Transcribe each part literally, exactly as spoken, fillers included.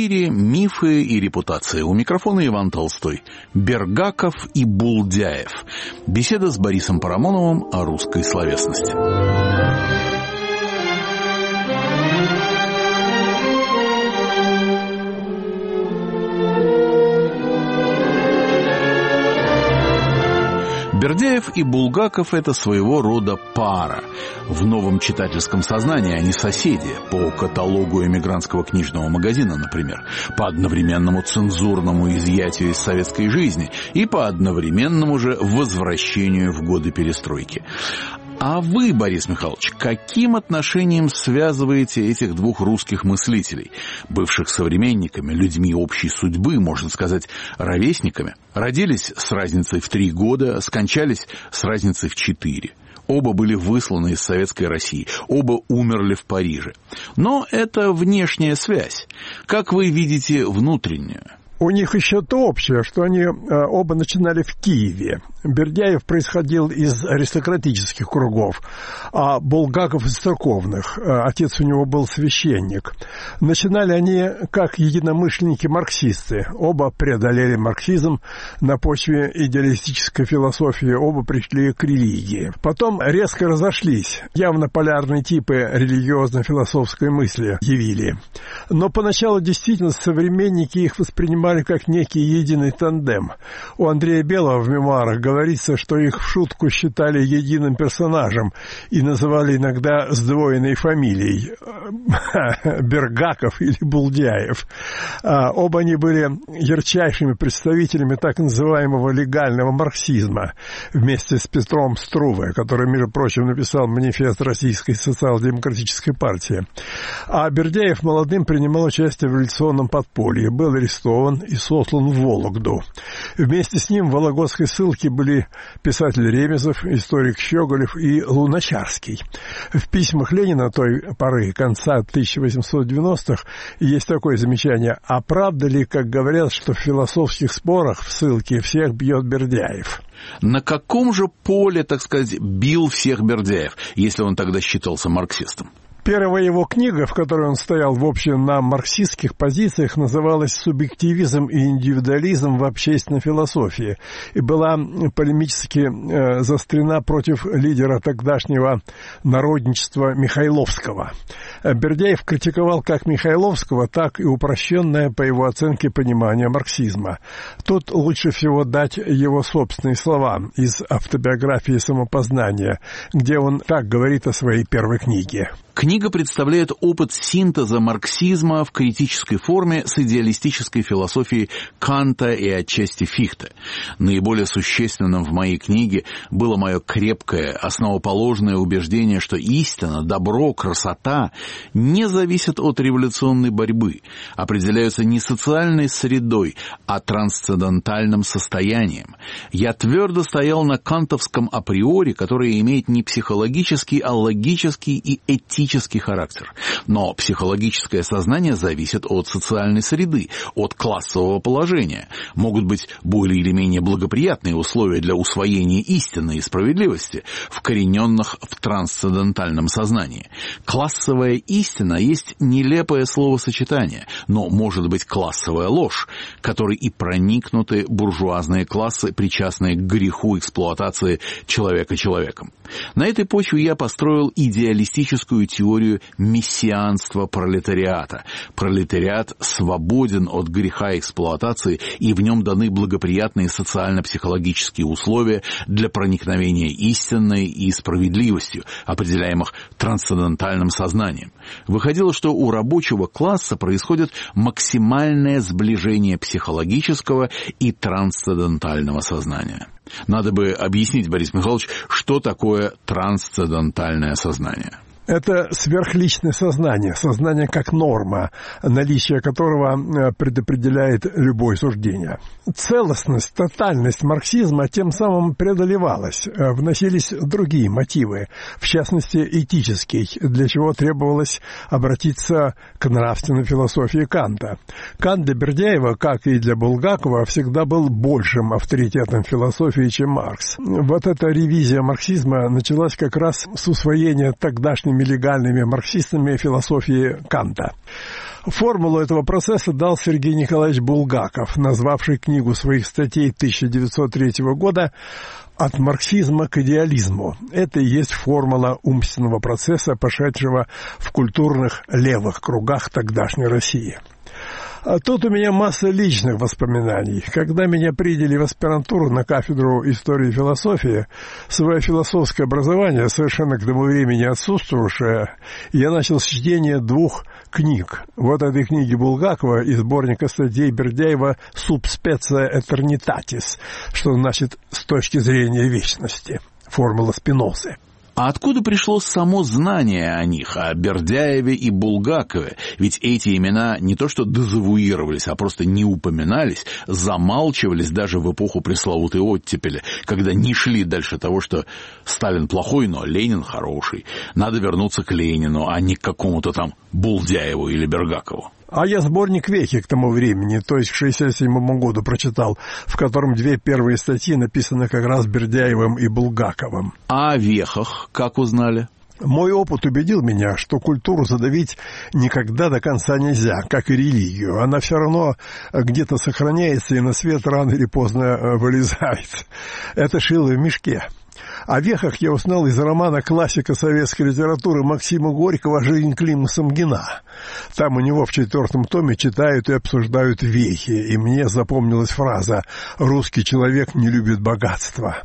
эфире «Мифы и репутация». У микрофона Иван Толстой. Бергаков и Булдяев. Беседа с Борисом Парамоновым о русской словесности. Бердяев и Булгаков – это своего рода пара. В новом читательском сознании они соседи, по каталогу эмигрантского книжного магазина, например, по одновременному цензурному изъятию из советской жизни и по одновременному же возвращению в годы перестройки. А вы, Борис Михайлович, каким отношением связываете этих двух русских мыслителей, бывших современниками, людьми общей судьбы, можно сказать, ровесниками? Родились с разницей в три года, скончались с разницей в четыре. Оба были высланы из Советской России, оба умерли в Париже. Но это внешняя связь. Как вы видите внутреннюю? У них еще то общее, что они оба начинали в Киеве. Бердяев происходил из аристократических кругов, а Булгаков из церковных. Отец у него был священник. Начинали они как единомышленники-марксисты. Оба преодолели марксизм на почве идеалистической философии, оба пришли к религии. Потом резко разошлись. Явно полярные типы религиозно-философской мысли явили. Но поначалу действительно современники их воспринимали как некий единый тандем. У Андрея Белого в мемуарах говорится, что их в шутку считали единым персонажем и называли иногда сдвоенной фамилией Бергаков или Булдяев. Оба они были ярчайшими представителями так называемого легального марксизма вместе с Петром Струве, который, между прочим, написал манифест Российской социал-демократической партии. А Бердяев молодым принимал участие в революционном подполье, был арестован и сослан в Вологду. Вместе с ним в вологодской ссылке были писатель Ремезов, историк Щеголев и Луначарский. В письмах Ленина той поры, конца тысяча восемьсот девяностых, есть такое замечание: «А правда ли, как говорят, что в философских спорах в ссылке всех бьет Бердяев?» На каком же поле, так сказать, бил всех Бердяев, если он тогда считался марксистом? Первая его книга, в которой он стоял, в общем, на марксистских позициях, называлась «Субъективизм и индивидуализм в общественной философии» и была полемически э, заострена против лидера тогдашнего народничества Михайловского. Бердяев критиковал как Михайловского, так и упрощенное, по его оценке, понимание марксизма. Тут лучше всего дать его собственные слова из автобиографии «Самопознание», где он так говорит о своей первой книге. Книга представляет опыт синтеза марксизма в критической форме с идеалистической философией Канта и отчасти Фихте. Наиболее существенным в моей книге было мое крепкое, основоположное убеждение, что истина, добро, красота не зависят от революционной борьбы, определяются не социальной средой, а трансцендентальным состоянием. Я твердо стоял на кантовском априори, которое имеет не психологический, а логический и этический характер. Но психологическое сознание зависит от социальной среды, от классового положения. Могут быть более или менее благоприятные условия для усвоения истины и справедливости, вкорененных в трансцендентальном сознании. Классовая истина есть нелепое словосочетание, но может быть классовая ложь, которой и проникнуты буржуазные классы, причастные к греху эксплуатации человека человеком. На этой почве я построил идеалистическую теорию мессианства пролетариата. Пролетариат свободен от греха эксплуатации, и в нем даны благоприятные социально-психологические условия для проникновения истинной и справедливостью, определяемых трансцендентальным сознанием. Выходило, что у рабочего класса происходит максимальное сближение психологического и трансцендентального сознания. Надо бы объяснить, Борис Михайлович, что такое трансцендентальное сознание. Это сверхличное сознание, сознание как норма, наличие которого предопределяет любое суждение. Целостность, тотальность марксизма тем самым преодолевалась, вносились другие мотивы, в частности этический, для чего требовалось обратиться к нравственной философии Канта. Кант для Бердяева, как и для Булгакова, всегда был большим авторитетом философии, чем Маркс. Вот эта ревизия марксизма началась как раз с усвоения тогдашними легальными марксистами философии Канта. Формулу этого процесса дал Сергей Николаевич Булгаков, назвавший книгу своих статей тысяча девятьсот третьего года «От марксизма к идеализму». Это и есть формула умственного процесса, пошедшего в культурных левых кругах тогдашней России. А тут у меня масса личных воспоминаний. Когда меня приняли в аспирантуру на кафедру истории и философии, свое философское образование, совершенно к тому времени отсутствовавшее, я начал с чтения двух книг. Вот этой книги Булгакова и сборника статей Бердяева «Sub specia aeternitatis», что значит «с точки зрения вечности», формула Спинозы. А откуда пришло само знание о них, о Бердяеве и Булгакове? Ведь эти имена не то что дезавуировались, а просто не упоминались, замалчивались даже в эпоху пресловутой оттепели, когда не шли дальше того, что Сталин плохой, но Ленин хороший. Надо вернуться к Ленину, а не к какому-то там Булдяеву или Бергакову. А я сборник «Вехи» к тому времени, то есть к шестьдесят седьмому году прочитал, в котором две первые статьи написаны как раз Бердяевым и Булгаковым. А о «Вехах» как узнали? Мой опыт убедил меня, что культуру задавить никогда до конца нельзя, как и религию. Она все равно где-то сохраняется и на свет рано или поздно вылезает. Это шило в мешке. О «Вехах» я узнал из романа классика советской литературы Максима Горького «Жизнь Клима Самгина». Там у него в четвертом томе читают и обсуждают вехи, и мне запомнилась фраза «Русский человек не любит богатства».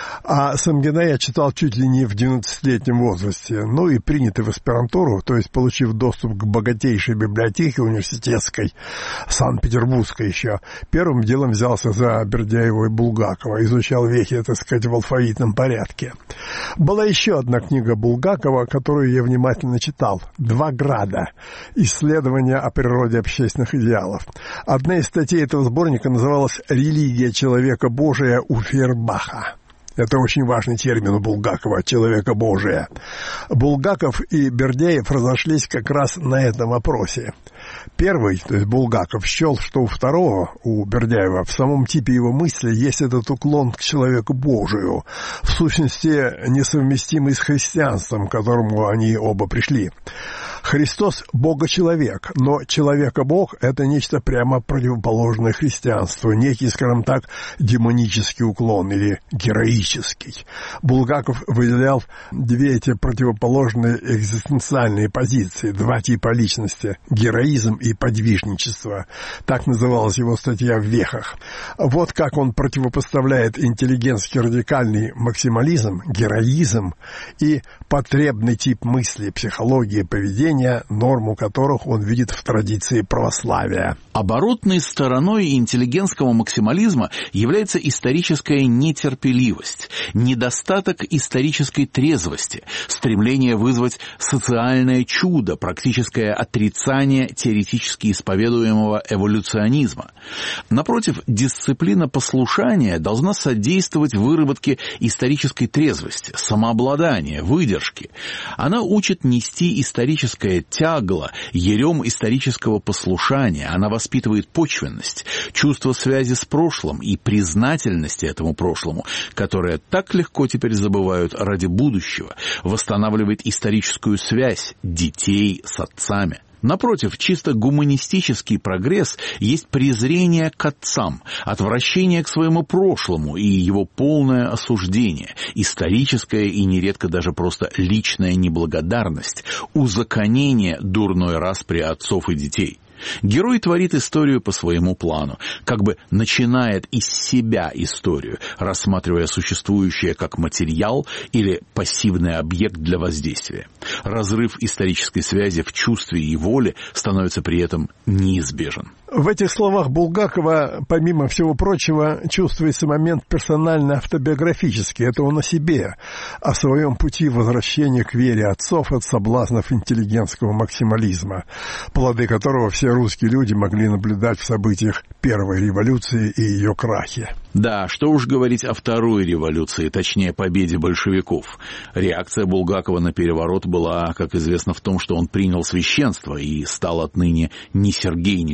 А Самгина я читал чуть ли не в двенадцатилетнем возрасте, ну и принятый в аспирантуру, то есть получив доступ к богатейшей библиотеке университетской, Санкт-Петербургской еще, первым делом взялся за Бердяева и Булгакова, изучал вехи, так сказать, в алфавитном порядке. Была еще одна книга Булгакова, которую я внимательно читал, «Два града. Исследования о природе общественных идеалов». Одна из статей этого сборника называлась «Религия человека Божия у Фейербаха». Это очень важный термин у Булгакова «человека Божия». Булгаков и Бердяев разошлись как раз на этом вопросе. Первый, то есть Булгаков, счел, что у второго, у Бердяева, в самом типе его мысли есть этот уклон к человеку Божию, в сущности несовместимый с христианством, к которому они оба пришли. Христос – Бога-человек, но человека-бог – это нечто прямо противоположное христианству, некий, скажем так, демонический уклон или героический. Булгаков выделял две эти противоположные экзистенциальные позиции, два типа личности – героизм и подвижничество. Так называлась его статья в «Вехах». Вот как он противопоставляет интеллигентский радикальный максимализм, героизм и потребный тип мысли, психологии, поведения, норму которых он видит в традиции православия. Оборотной стороной интеллигентского максимализма является историческая нетерпеливость, недостаток исторической трезвости, стремление вызвать социальное чудо, практическое отрицание теоретически исповедуемого эволюционизма. Напротив, дисциплина послушания должна содействовать выработке исторической трезвости, самообладания, выдержки. Она учит нести историческое тягло, ярем исторического послушания. Она воспитывает почвенность, чувство связи с прошлым и признательности этому прошлому, которое так легко теперь забывают ради будущего, восстанавливает историческую связь детей с отцами. Напротив, чисто гуманистический прогресс есть презрение к отцам, отвращение к своему прошлому и его полное осуждение, историческая и нередко даже просто личная неблагодарность, узаконение дурной распри отцов и детей. Герой творит историю по своему плану, как бы начинает из себя историю, рассматривая существующее как материал или пассивный объект для воздействия. Разрыв исторической связи в чувстве и воле становится при этом неизбежен. В этих словах Булгакова, помимо всего прочего, чувствуется момент персонально-автобиографический. Это он о себе, о своем пути возвращения к вере отцов от соблазнов интеллигентского максимализма, плоды которого все русские люди могли наблюдать в событиях первой революции и ее крахе. Да, что уж говорить о второй революции, точнее победе большевиков. Реакция Булгакова на переворот была, как известно, в том, что он принял священство и стал отныне не Сергей Николаевич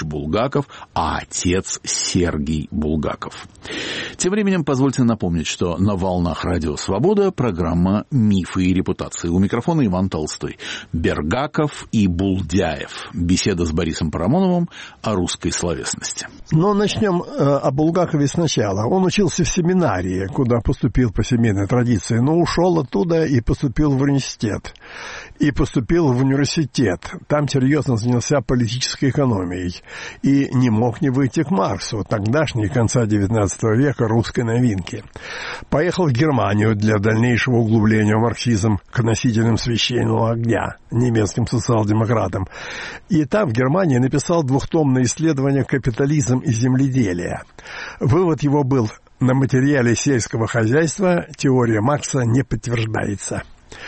Булгаков, а отец Сергий Булгаков. Тем временем позвольте напомнить, что на волнах Радио Свобода программа «Мифы и репутации». У микрофона Иван Толстой. Бергаков и Булдяев. Беседа с Борисом Парамоновым о русской словесности. Но начнем э, о Булгакове сначала. Он учился в семинарии, куда поступил по семейной традиции, но ушел оттуда и поступил в университет. И поступил в университет. Там серьезно занялся политической экономией. И не мог не выйти к Марксу, тогдашней, конца девятнадцатого века, русской новинки. Поехал в Германию для дальнейшего углубления в марксизм к носителям священного огня, немецким социал-демократам. И там, в Германии, написал двухтомное исследование «Капитализм и земледелие». Вывод его был: на материале сельского хозяйства теория Маркса не подтверждается.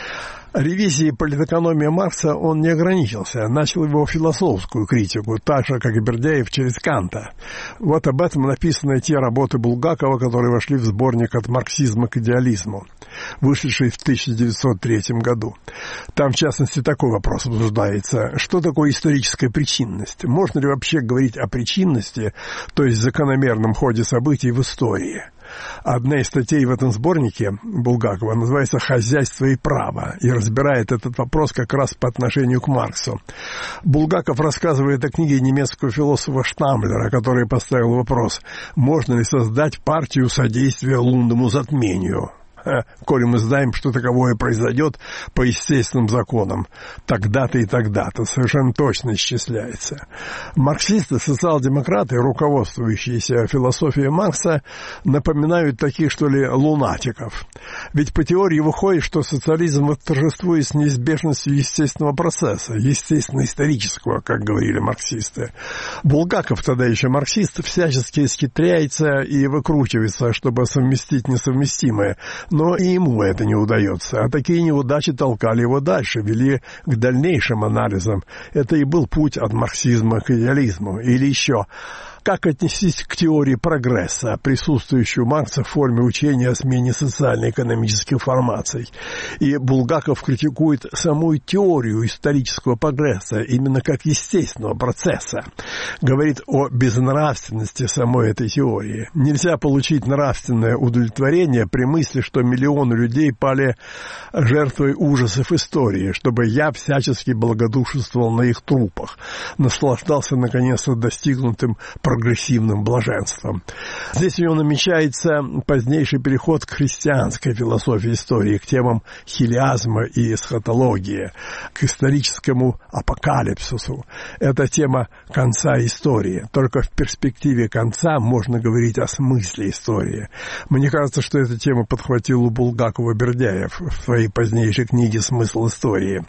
Ревизией политэкономии Маркса он не ограничился, начал его философскую критику, так же, как и Бердяев, через Канта. Вот об этом написаны те работы Булгакова, которые вошли в сборник «От марксизма к идеализму», вышедший в тысяча девятьсот третьем году. Там, в частности, такой вопрос обсуждается: что такое историческая причинность? Можно ли вообще говорить о причинности, то есть закономерном ходе событий в истории? Одна из статей в этом сборнике Булгакова называется «Хозяйство и право» и разбирает этот вопрос как раз по отношению к Марксу. Булгаков рассказывает о книге немецкого философа Штамлера, который поставил вопрос: можно ли создать партию содействия лунному затмению? Коли мы знаем, что таковое произойдет по естественным законам, тогда-то и тогда-то, совершенно точно исчисляется. Марксисты, социал-демократы, руководствующиеся философией Маркса, напоминают таких, что ли, лунатиков. Ведь по теории выходит, что социализм восторжествует с неизбежностью естественного процесса, естественно-исторического, как говорили марксисты. Булгаков, тогда еще марксист, всячески исхитряется и выкручивается, чтобы совместить несовместимое. Но и ему это не удается. А такие неудачи толкали его дальше, вели к дальнейшим анализам. Это и был путь от марксизма к идеализму. Или еще: как отнестись к теории прогресса, присутствующей у Маркса в форме учения о смене социально-экономических формаций? И Булгаков критикует саму теорию исторического прогресса именно как естественного процесса. Говорит о безнравственности самой этой теории. Нельзя получить нравственное удовлетворение при мысли, что миллионы людей пали жертвой ужасов истории, чтобы я всячески благодушествовал на их трупах, наслаждался наконец-то достигнутым прогрессивным блаженством. Здесь у него намечается позднейший переход к христианской философии истории, к темам хилиазма и эсхатологии, к историческому апокалипсису. Это тема конца истории. Только в перспективе конца можно говорить о смысле истории. Мне кажется, что эта тема подхватил у Булгакова Бердяев в своей позднейшей книге «Смысл истории».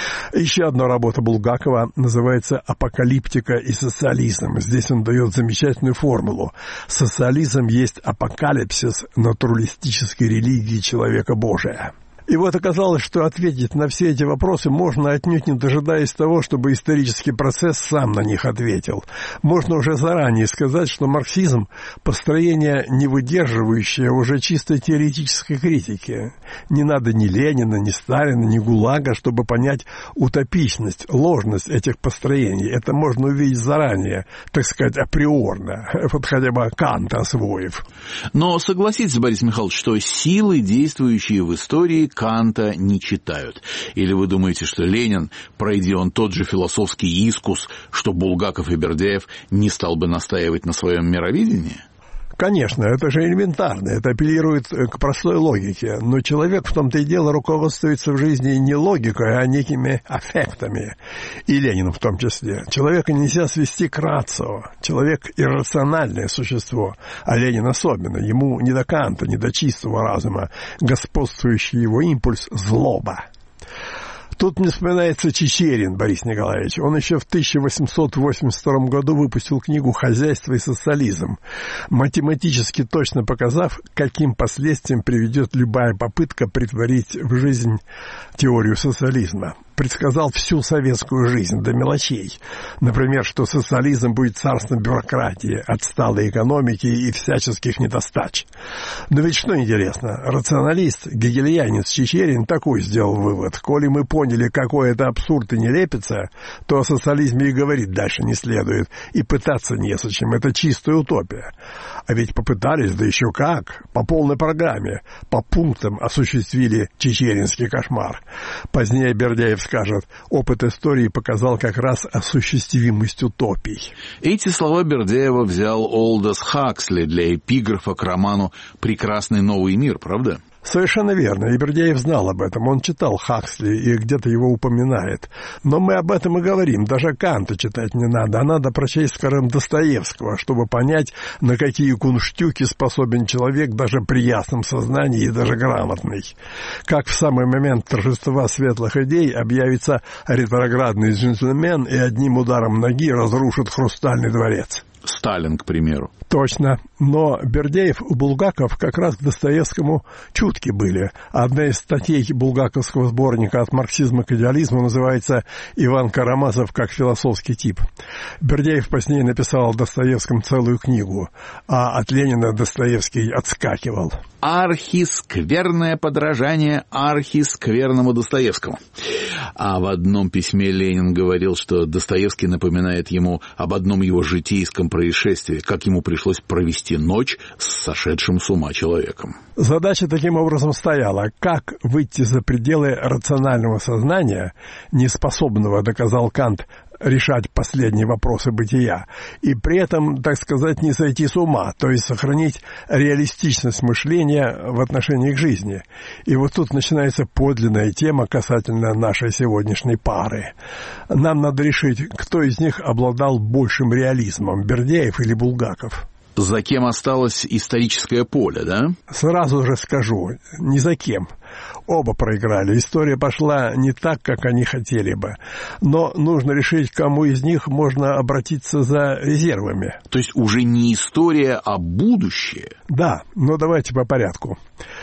Еще одна работа Булгакова называется «Апокалиптика и социализм». Здесь он дает замечательную формулу: социализм есть апокалипсис натуралистической религии человека Божия. И вот оказалось, что ответить на все эти вопросы можно, отнюдь не дожидаясь того, чтобы исторический процесс сам на них ответил. Можно уже заранее сказать, что марксизм – построение, не выдерживающее уже чисто теоретической критики. Не надо ни Ленина, ни Сталина, ни ГУЛАГа, чтобы понять утопичность, ложность этих построений. Это можно увидеть заранее, так сказать, априорно, вот хотя бы Канта освоив. Но согласитесь, Борис Михайлович, что силы, действующие в истории, Канта не читают. Или вы думаете, что Ленин, пройди он тот же философский искус, что Булгаков и Бердяев, не стал бы настаивать на своем мировидении? Конечно, это же элементарно, это апеллирует к простой логике. Но человек в том-то и дело руководствуется в жизни не логикой, а некими аффектами. И Ленин в том числе. Человека нельзя свести к рацио. Человек – иррациональное существо, а Ленин особенно. Ему не до Канта, не до чистого разума. Господствующий его импульс – злоба. Тут мне вспоминается Чичерин Борис Николаевич. Он еще в тысяча восемьсот восемьдесят втором году выпустил книгу «Хозяйство и социализм», математически точно показав, каким последствиям приведет любая попытка претворить в жизнь теорию социализма. предсказал всю советскую жизнь до мелочей. Например, что социализм будет царством бюрократии, отсталой экономики и всяческих недостач. Но ведь что интересно, рационалист, гегельянец Чичерин такой сделал вывод: коли мы поняли, какой это абсурд и нелепица, то о социализме и говорить дальше не следует, и пытаться незачем, это чистая утопия. А ведь попытались, да еще как, по полной программе, по пунктам осуществили чичеринский кошмар. Позднее Бердяев скажет: опыт истории показал как раз осуществимость утопий. Эти слова Бердяева взял Олдос Хаксли для эпиграфа к роману «Прекрасный новый мир», правда? Совершенно верно, и Бердяев знал об этом, он читал Хаксли и где-то его упоминает. Но мы об этом и говорим, даже Канта читать не надо, а надо прочесть, скажем, Достоевского, чтобы понять, на какие кунштюки способен человек даже при ясном сознании и даже грамотный. Как в самый момент торжества светлых идей объявится ретроградный джентльмен и одним ударом ноги разрушит Хрустальный дворец. Сталин, к примеру. Точно. Но Бердяев и Булгаков как раз к Достоевскому чутки были. Одна из статей булгаковского сборника «От марксизма к идеализму» называется «Иван Карамазов как философский тип». Бердяев позднее написал о Достоевском целую книгу, а от Ленина Достоевский отскакивал. Архискверное подражание архискверному Достоевскому. А в одном письме Ленин говорил, что Достоевский напоминает ему об одном его житейском происшествии, как ему пришлось провести ночь с сошедшим с ума человеком. Задача таким образом стояла: как выйти за пределы рационального сознания, неспособного, доказал Кант, решать последние вопросы бытия, и при этом, так сказать, не сойти с ума, то есть сохранить реалистичность мышления в отношении к жизни. И вот тут начинается подлинная тема касательно нашей сегодняшней пары. Нам надо решить, кто из них обладал большим реализмом, Бердяев или Булгаков. За кем осталось историческое поле, да? Сразу же скажу, ни за кем. Оба проиграли. История пошла не так, как они хотели бы. Но нужно решить, к кому из них можно обратиться за резервами. То есть уже не история, а будущее? Да, но давайте по порядку.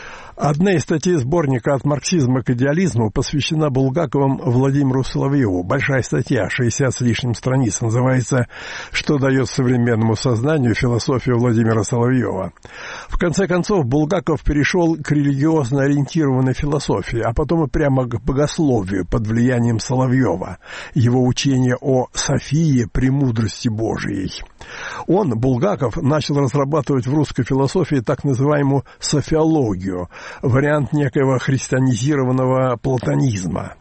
Одна из статей сборника «От марксизма к идеализму» посвящена Булгаковым Владимиру Соловьеву. Большая статья, шестьдесят с лишним страниц, называется «Что дает современному сознанию философия Владимира Соловьева». В конце концов, Булгаков перешел к религиозно ориентированной философии, а потом и прямо к богословию под влиянием Соловьева, его учения о Софии, премудрости Божией. Он, Булгаков, начал разрабатывать в русской философии так называемую софиологию, вариант некоего христианизированного платонизма.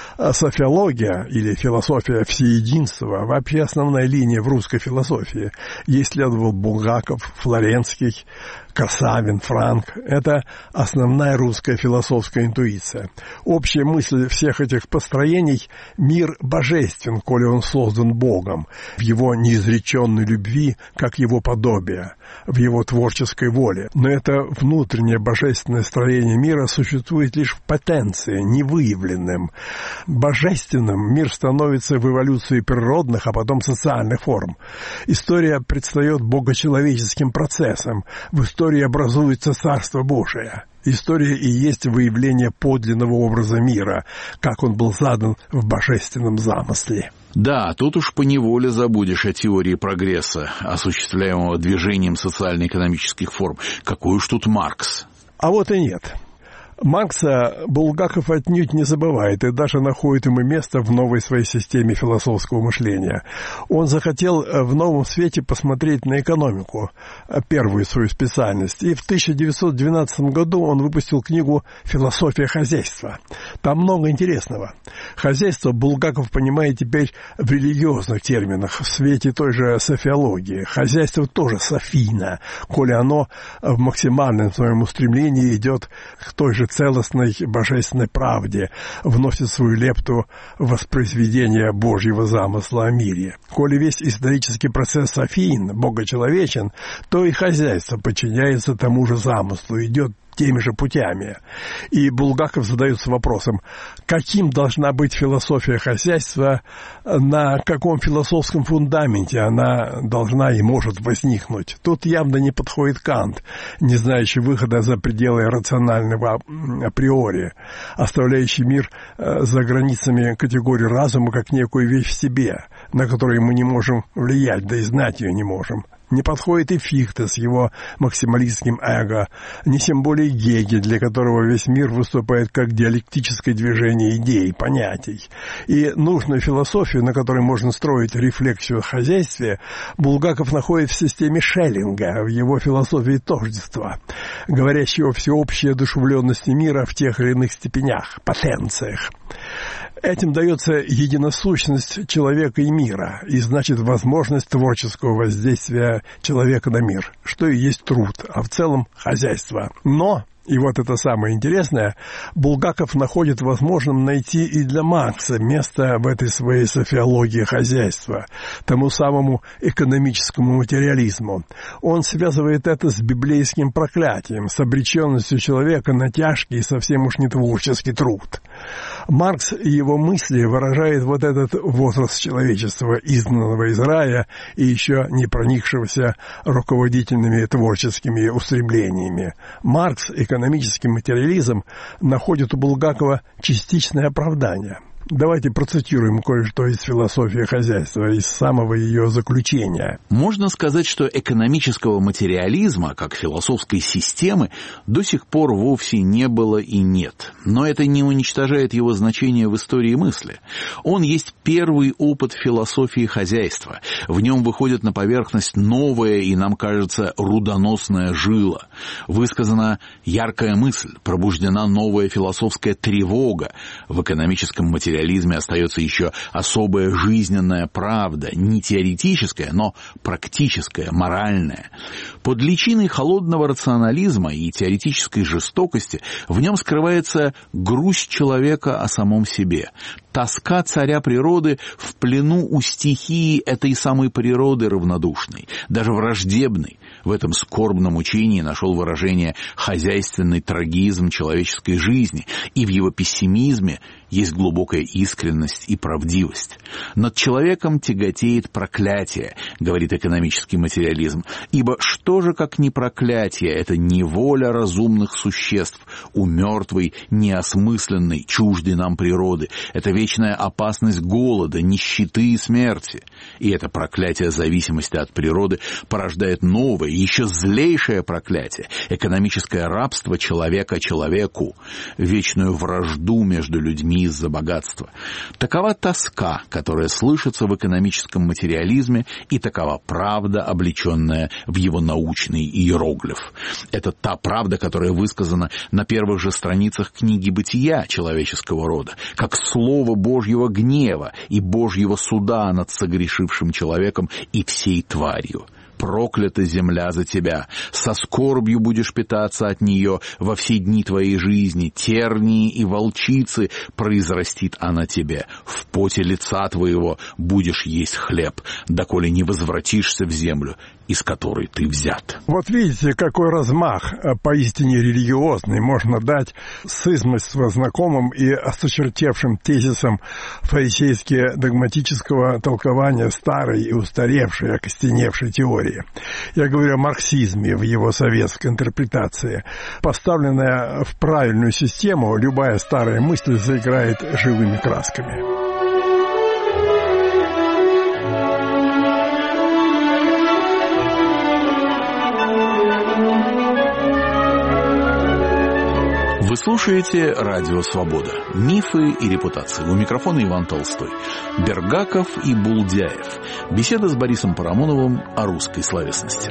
Софиология, или философия всеединства, вообще основная линия в русской философии. Ей следовал Булгаков, Флоренский, Красавин, Франк. Это основная русская философская интуиция. Общая мысль всех этих построений – мир божествен, коли он создан Богом, в его неизреченной любви, как его подобие, в его творческой воле. Но это внутреннее божественное строение мира существует лишь в потенции, невыявленным. Божественным мир становится в эволюции природных, а потом социальных форм. История предстает богочеловеческим процессом. В истории образуется Царство Божие. История и есть выявление подлинного образа мира, как он был задан в божественном замысле. Да, тут уж поневоле забудешь о теории прогресса, осуществляемого движением социально-экономических форм. Какой уж тут Маркс. А вот и нет. Маркса Булгаков отнюдь не забывает и даже находит ему место в новой своей системе философского мышления. Он захотел в новом свете посмотреть на экономику, первую свою специальность, и в тысяча девятьсот двенадцатом году он выпустил книгу «Философия хозяйства». Там много интересного. Хозяйство Булгаков понимает теперь в религиозных терминах, в свете той же софиологии. Хозяйство тоже софийно, коли оно в максимальном своем устремлении идет к той же целостной божественной правде, вносит свою лепту в воспроизведение Божьего замысла о мире. Коли весь исторический процесс софиин, богочеловечен, то и хозяйство подчиняется тому же замыслу, идет теми же путями. И Булгаков задается вопросом, каким должна быть философия хозяйства, на каком философском фундаменте она должна и может возникнуть. Тут явно не подходит Кант, не знающий выхода за пределы рационального априори, оставляющий мир за границами категории разума как некую вещь в себе, на которую мы не можем влиять, да и знать ее не можем. Не подходит и Фихте с его максималистским эго, не тем более Гегель, для которого весь мир выступает как диалектическое движение идей, понятий. И нужную философию, на которой можно строить рефлексию о хозяйстве, Булгаков находит в системе Шеллинга, в его философии тождества, говорящей о всеобщей одушевленности мира в тех или иных степенях, потенциях. Этим дается единосущность человека и мира, и значит возможность творческого воздействия человека на мир, что и есть труд, а в целом хозяйство. Но, и вот это самое интересное, Булгаков находит возможным найти и для Маркса место в этой своей софиологии хозяйства, тому самому экономическому материализму. Он связывает это с библейским проклятием, с обреченностью человека на тяжкий и совсем уж не творческий труд. Маркс и его мысли выражает вот этот возраст человечества, изгнанного из рая и еще не проникшегося руководительными творческими устремлениями. Маркс, экономический материализм, находит у Булгакова частичное оправдание. Давайте процитируем кое-что из философии хозяйства, из самого ее заключения. Можно сказать, что экономического материализма, как философской системы, до сих пор вовсе не было и нет. Но это не уничтожает его значение в истории мысли. Он есть первый опыт философии хозяйства. В нем выходит на поверхность новая и, нам кажется, рудоносная жила. Высказана яркая мысль, пробуждена новая философская тревога. В экономическом материализме остается еще особая жизненная правда, не теоретическая, но практическая, моральная. Под личиной холодного рационализма и теоретической жестокости в нем скрывается грусть человека о самом себе, тоска царя природы в плену у стихии этой самой природы равнодушной, даже враждебной. В этом скорбном учении нашел выражение хозяйственный трагизм человеческой жизни, и в его пессимизме есть глубокая искренность и правдивость. Над человеком тяготеет проклятие, говорит экономический материализм, ибо что же, как не проклятие, это неволя разумных существ, у мертвой, неосмысленной, чуждой нам природы, это вечная опасность голода, нищеты и смерти. И это проклятие зависимости от природы порождает новое, еще злейшее проклятие, экономическое рабство человека человеку, вечную вражду между людьми из-за богатства. Такова тоска, которая слышится в экономическом материализме, и такова правда, облеченная в его научный иероглиф. Это та правда, которая высказана на первых же страницах книги «Бытия» человеческого рода, как слово Божьего гнева и Божьего суда над согрешившим человеком и всей тварью. Проклята земля за тебя, со скорбью будешь питаться от нее во все дни твоей жизни, тернии и волчицы произрастит она тебе, в поте лица твоего будешь есть хлеб, доколе не возвратишься в землю, из которой ты взят. Вот видите, какой размах поистине религиозный можно дать сызмыслу знакомым и осточертевшим тезисам фарисейски-догматического толкования старой и устаревшей, окостеневшей теории. Я говорю о марксизме в его советской интерпретации. Поставленная в правильную систему, любая старая мысль заиграет живыми красками. Вы слушаете «Радио Свобода». Мифы и репутации. У микрофона Иван Толстой. Бергаков и Булдяев. Беседа с Борисом Парамоновым о русской словесности.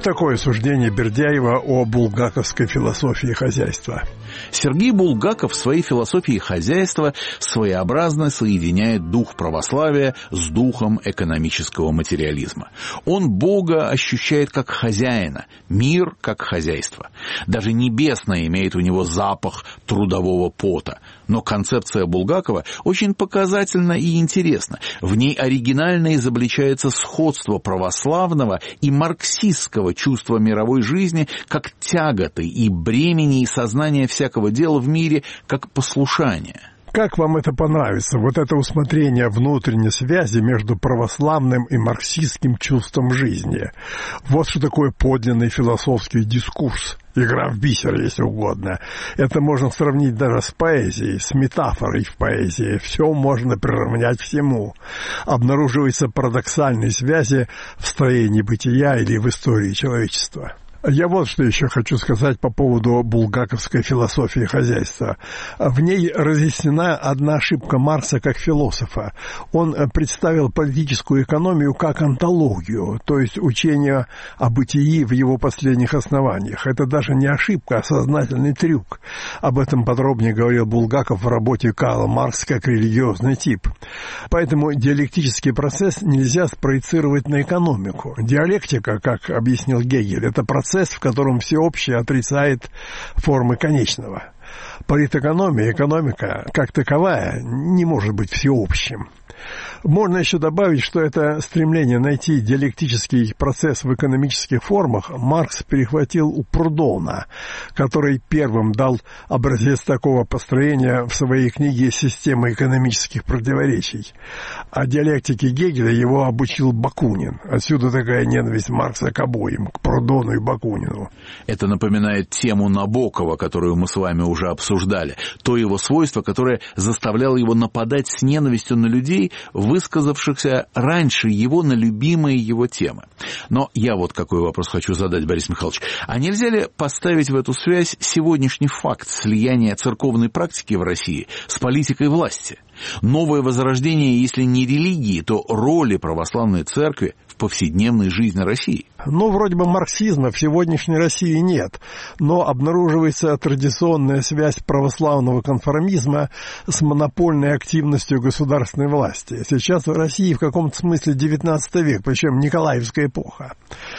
Вот такое суждение Бердяева о булгаковской философии хозяйства. Сергей Булгаков в своей философии хозяйства своеобразно соединяет дух православия с духом экономического материализма. Он Бога ощущает как хозяина, мир как хозяйство. Даже небесное имеет у него запах трудового пота. Но концепция Булгакова очень показательна и интересна. В ней оригинально изобличается сходство православного и марксистского чувства мировой жизни как тяготы и бремени и сознания всякого дела в мире как послушание. Как вам это понравится, вот это усмотрение внутренней связи между православным и марксистским чувством жизни? Вот что такое подлинный философский дискурс. Игра в бисер, если угодно. Это можно сравнить даже с поэзией, с метафорой в поэзии. Все можно приравнять всему. Обнаруживаются парадоксальные связи в строении бытия или в истории человечества. Я вот что еще хочу сказать по поводу булгаковской философии хозяйства. В ней разъяснена одна ошибка Маркса как философа. Он представил политическую экономию как онтологию, то есть учение о бытии в его последних основаниях. Это даже не ошибка, а сознательный трюк. Об этом подробнее говорил Булгаков в работе Карла Маркс как религиозный тип. Поэтому диалектический процесс нельзя спроецировать на экономику. Диалектика, как объяснил Гегель, это процесс, в котором всеобщее отрицает формы конечного. Политэкономия, экономика, как таковая, не может быть всеобщим. Можно еще добавить, что это стремление найти диалектический процесс в экономических формах Маркс перехватил у Прудона, который первым дал образец такого построения в своей книге «Система экономических противоречий». А диалектике Гегеля его обучил Бакунин. Отсюда такая ненависть Маркса к обоим, к Прудону и Бакунину. Это напоминает тему Набокова, которую мы с вами уже обсуждали. То его свойство, которое заставляло его нападать с ненавистью на людей, высказавшихся раньше его на любимые его темы. Но я вот какой вопрос хочу задать, Борис Михайлович. А нельзя ли поставить в эту связь сегодняшний факт слияния церковной практики в России с политикой власти? Новое возрождение, если не религии, то роли православной церкви в повседневной жизни России. Ну, вроде бы марксизма в сегодняшней России нет, но обнаруживается традиционная связь православного конформизма с монопольной активностью государственной власти. Сейчас в России в каком-то смысле девятнадцатый век, причем Николаевская эпоха.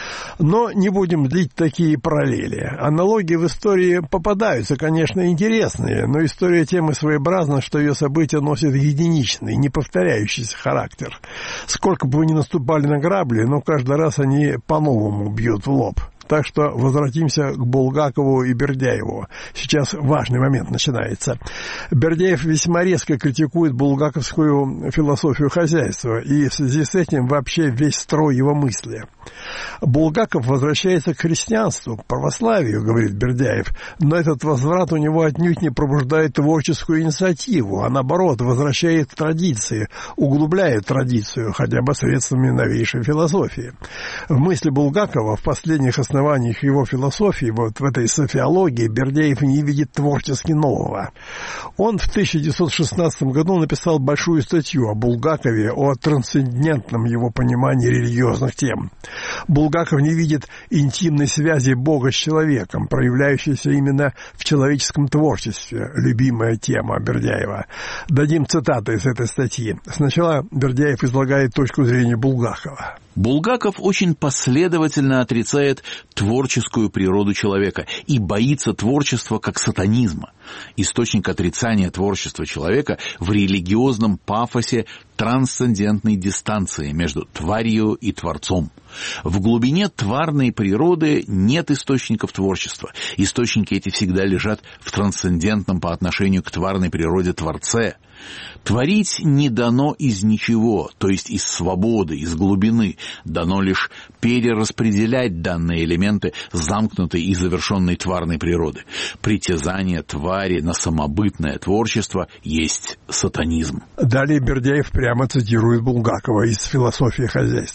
Но не будем длить такие параллели. Аналогии в истории попадаются, конечно, интересные, но история темы своеобразна, что ее события носят единичный, неповторяющийся характер. Сколько бы вы ни наступали на грабли, но каждый раз они по-новому бьют в лоб. Так что возвратимся к Булгакову и Бердяеву. Сейчас важный момент начинается. Бердяев весьма резко критикует булгаковскую философию хозяйства, и в связи с этим вообще весь строй его мысли. Булгаков возвращается к христианству, к православию, говорит Бердяев, но этот возврат у него отнюдь не пробуждает творческую инициативу, а наоборот возвращает к традиции, углубляет традицию, хотя бы средствами новейшей философии. В мысли Булгакова в последних основаниях основаниях его философии, вот в этой софиологии, Бердяев не видит творчески нового. Он в тысяча девятьсот шестнадцатом году написал большую статью о Булгакове, о трансцендентном его понимании религиозных тем. Булгаков не видит интимной связи Бога с человеком, проявляющейся именно в человеческом творчестве, любимая тема Бердяева. Дадим цитаты из этой статьи. Сначала Бердяев излагает точку зрения Булгакова. Булгаков очень последовательно отрицает творческую природу человека и боится творчества как сатанизма. Источник отрицания творчества человека в религиозном пафосе трансцендентной дистанции между тварью и творцом. В глубине тварной природы нет источников творчества. Источники эти всегда лежат в трансцендентном по отношению к тварной природе Творце. Творить не дано из ничего, то есть из свободы, из глубины. Дано лишь перераспределять данные элементы замкнутой и завершенной тварной природы. Притязание твари на самобытное творчество есть сатанизм. Далее Бердяев прямо цитирует Булгакова из «Философии хозяйства».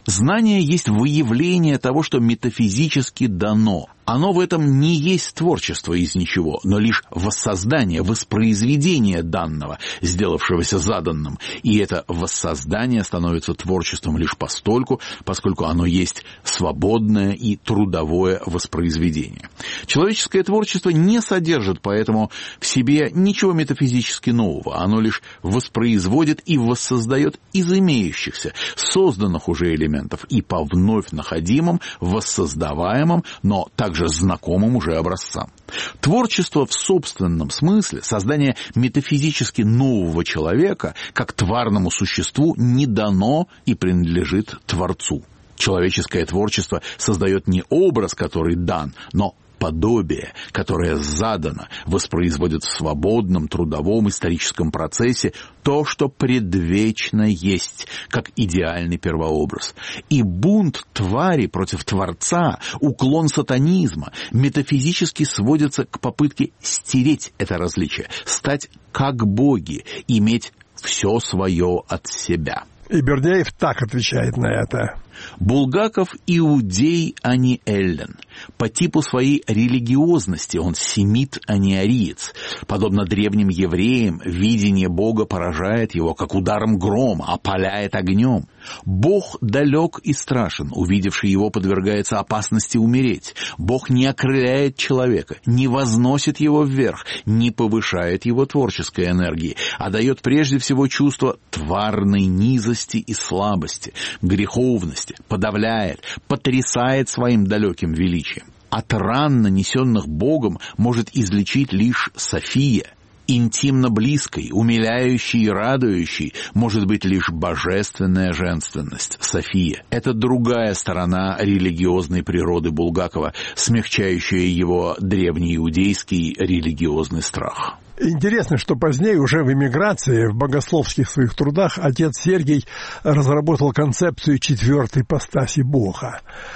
Знание есть выявление того, что метафизически дано. Оно в этом не есть творчество из ничего, но лишь воссоздание, воспроизведение данного, сделавшегося заданным. И это воссоздание становится творчеством лишь постольку, поскольку оно есть свободное и трудовое воспроизведение. Человеческое творчество не содержит поэтому в себе ничего метафизически нового. Оно лишь воспроизводит и воссоздает из имеющихся, созданных уже элементов и по вновь находимым, воссоздаваемым, но также также знакомым уже образцам. Творчество в собственном смысле, создание метафизически нового человека, как тварному существу, не дано и принадлежит Творцу. Человеческое творчество создает не образ, который дан, но подобие, которое задано, воспроизводит в свободном трудовом историческом процессе то, что предвечно есть, как идеальный первообраз. И бунт твари против Творца, уклон сатанизма, метафизически сводится к попытке стереть это различие, стать как боги, иметь все свое от себя. И Бердяев так отвечает на это. Булгаков – иудей, а не эллин. По типу своей религиозности он семит, а не ариец. Подобно древним евреям, видение Бога поражает его, как ударом грома, опаляет огнем. Бог далек и страшен, увидевший его подвергается опасности умереть. Бог не окрыляет человека, не возносит его вверх, не повышает его творческой энергии, а дает прежде всего чувство тварной низости и слабости, греховности, подавляет, потрясает своим далеким величием. От ран, нанесенных Богом, может излечить лишь София. Интимно близкой, умиляющей и радующей может быть лишь божественная женственность, София. Это другая сторона религиозной природы Булгакова, смягчающая его древнеиудейский религиозный страх. Интересно, что позднее, уже в эмиграции, в богословских своих трудах, отец Сергий разработал концепцию четвертой ипостаси Бога,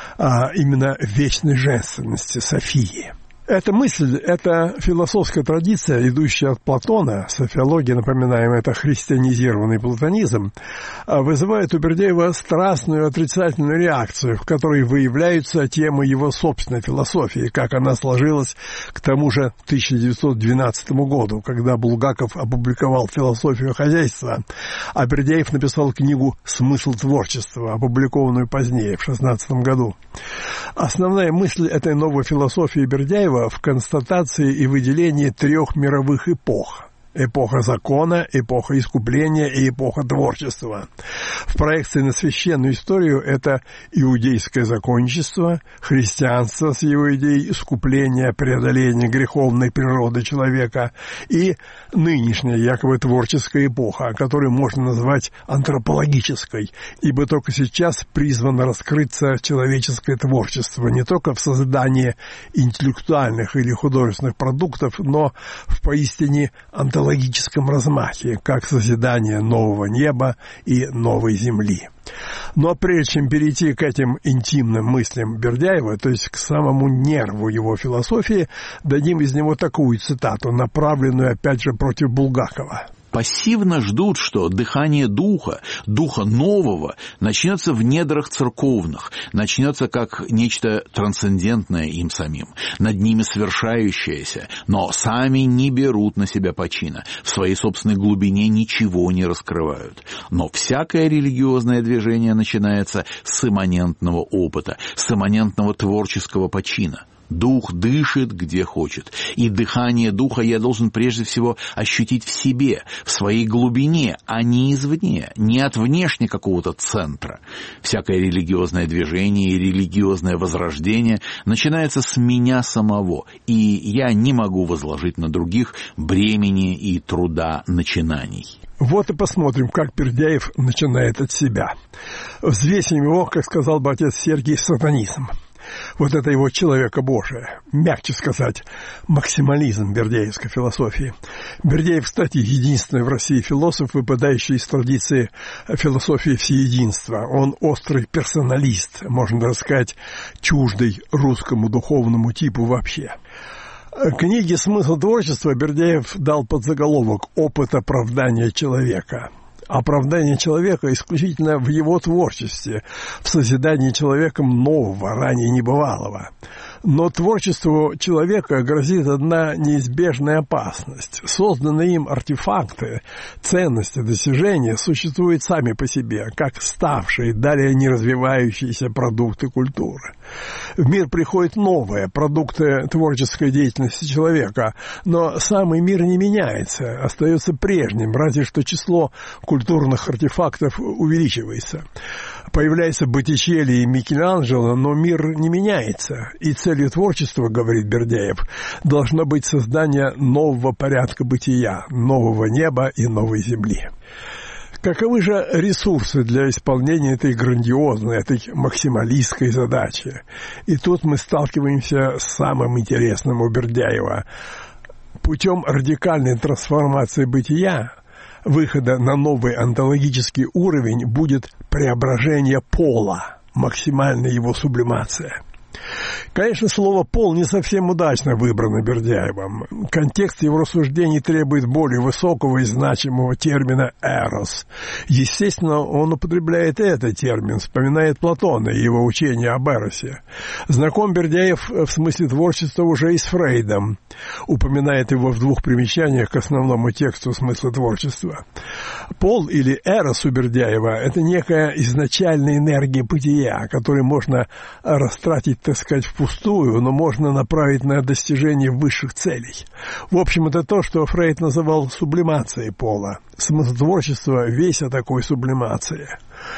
а именно вечной женственности, Софии. Эта мысль, эта философская традиция, идущая от Платона, софиология, напоминаем, это христианизированный платонизм, вызывает у Бердяева страстную отрицательную реакцию, в которой выявляются темы его собственной философии, как она сложилась к тому же тысяча девятьсот двенадцатому году, когда Булгаков опубликовал «Философию хозяйства», а Бердяев написал книгу «Смысл творчества», опубликованную позднее, в шестнадцатом году. Основная мысль этой новой философии Бердяева в констатации и выделении трех мировых эпох. Эпоха закона, эпоха искупления и эпоха творчества. В проекции на священную историю это иудейское законничество, христианство с его идеей искупления, преодоления греховной природы человека и нынешняя якобы творческая эпоха, которую можно назвать антропологической, ибо только сейчас призвано раскрыться человеческое творчество не только в создании интеллектуальных или художественных продуктов, но в поистине антологическом логическом размахе, как созидание нового неба и новой земли. Но прежде чем перейти к этим интимным мыслям Бердяева, то есть к самому нерву его философии, дадим из него такую цитату, направленную опять же против Булгакова. Пассивно ждут, что дыхание духа, духа нового, начнется в недрах церковных, начнется как нечто трансцендентное им самим, над ними совершающееся, но сами не берут на себя почина, в своей собственной глубине ничего не раскрывают. Но всякое религиозное движение начинается с имманентного опыта, с имманентного творческого почина. Дух дышит, где хочет, и дыхание духа я должен прежде всего ощутить в себе, в своей глубине, а не извне, не от внешне какого-то центра. Всякое религиозное движение и религиозное возрождение начинается с меня самого, и я не могу возложить на других бремени и труда начинаний. Вот и посмотрим, как Бердяев начинает от себя. Взвесим его, как сказал бы отец Сергий, сатанизм. Вот это его человека Божие, мягче сказать, максимализм бердяевской философии. Бердяев, кстати, единственный в России философ, выпадающий из традиции философии всеединства. Он острый персоналист, можно даже сказать, чуждый русскому духовному типу вообще. Книге «Смысл творчества» Бердяев дал подзаголовок «Опыт оправдания человека». Оправдание человека исключительно в его творчестве, в созидании человеком нового, ранее небывалого. Но творчеству человека грозит одна неизбежная опасность. Созданные им артефакты, ценности, достижения существуют сами по себе, как ставшие, далее не развивающиеся продукты культуры. В мир приходят новые продукты творческой деятельности человека, но самый мир не меняется, остается прежним, разве что число культурных артефактов увеличивается. Появляются Боттичелли и Микеланджело, но мир не меняется. И целью творчества, говорит Бердяев, должно быть создание нового порядка бытия, нового неба и новой земли. Каковы же ресурсы для исполнения этой грандиозной, этой максималистской задачи? И тут мы сталкиваемся с самым интересным у Бердяева. Путем радикальной трансформации бытия, выхода на новый онтологический уровень, будет преображение пола, максимальная его сублимация. Конечно, слово «пол» не совсем удачно выбрано Бердяевым. Контекст его рассуждений требует более высокого и значимого термина «эрос». Естественно, он употребляет этот термин, вспоминает Платона и его учение об эросе. Знаком Бердяев в смысле творчества уже и с Фрейдом. Упоминает его в двух примечаниях к основному тексту смысла творчества. Пол или эрос у Бердяева – это некая изначальная энергия бытия, которую можно растратить, так сказать, впустую, но можно направить на достижение высших целей. В общем, это то, что Фрейд называл сублимацией пола. Смысл творчества весь о такой сублимации.